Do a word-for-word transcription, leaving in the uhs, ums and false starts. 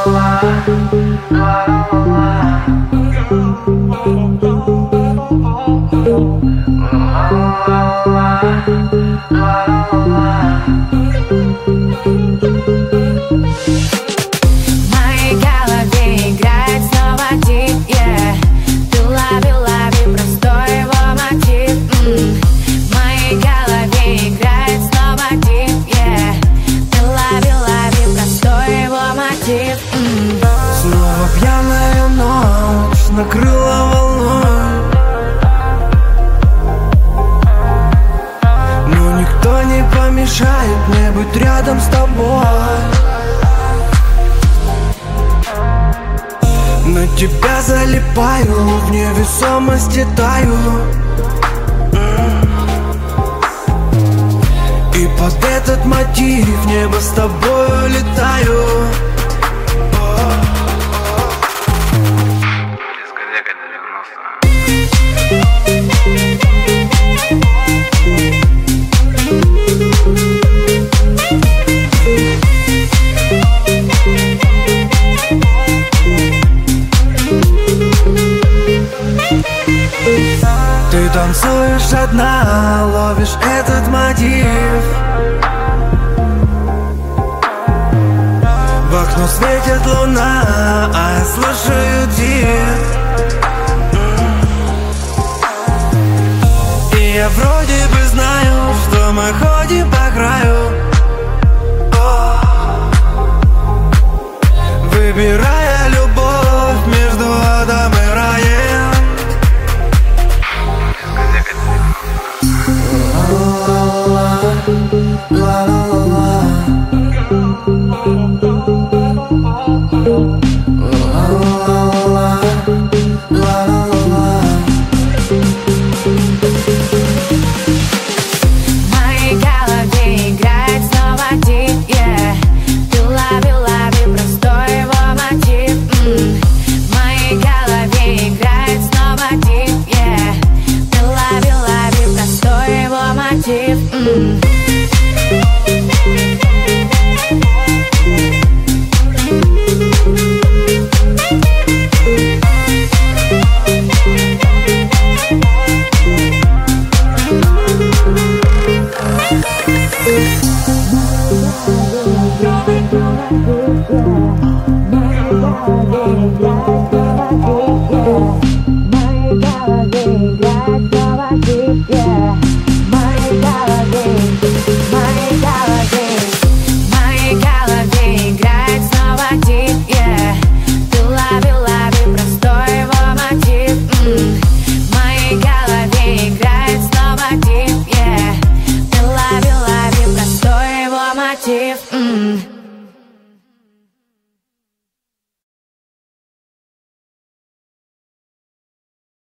моей голове играет снова дип, yeah. Ты лови, лови, простой его мотив. mm. В моей голове играет снова дип, yeah. Ты лови, лови, простой его мотив. mm. Снова пьяная ночь накрыла волной, но никто не помешает мне быть рядом с тобой. На тебя залипаю, в невесомости таю, и под этот мотив в небо с тобой летаю. Ты танцуешь одна, ловишь этот мотив. В окно светит луна, а я слушаю тих. И я вроде бы знаю, что мы ходим по краю, выбирая любовь между адом и раем. В моей голове играет снова дип, yeah. Ты лови, лови, простой его мотив. mm. В моей голове играет снова дип, yeah. Ты лови, лови, простой его мотив. mm. Yeah.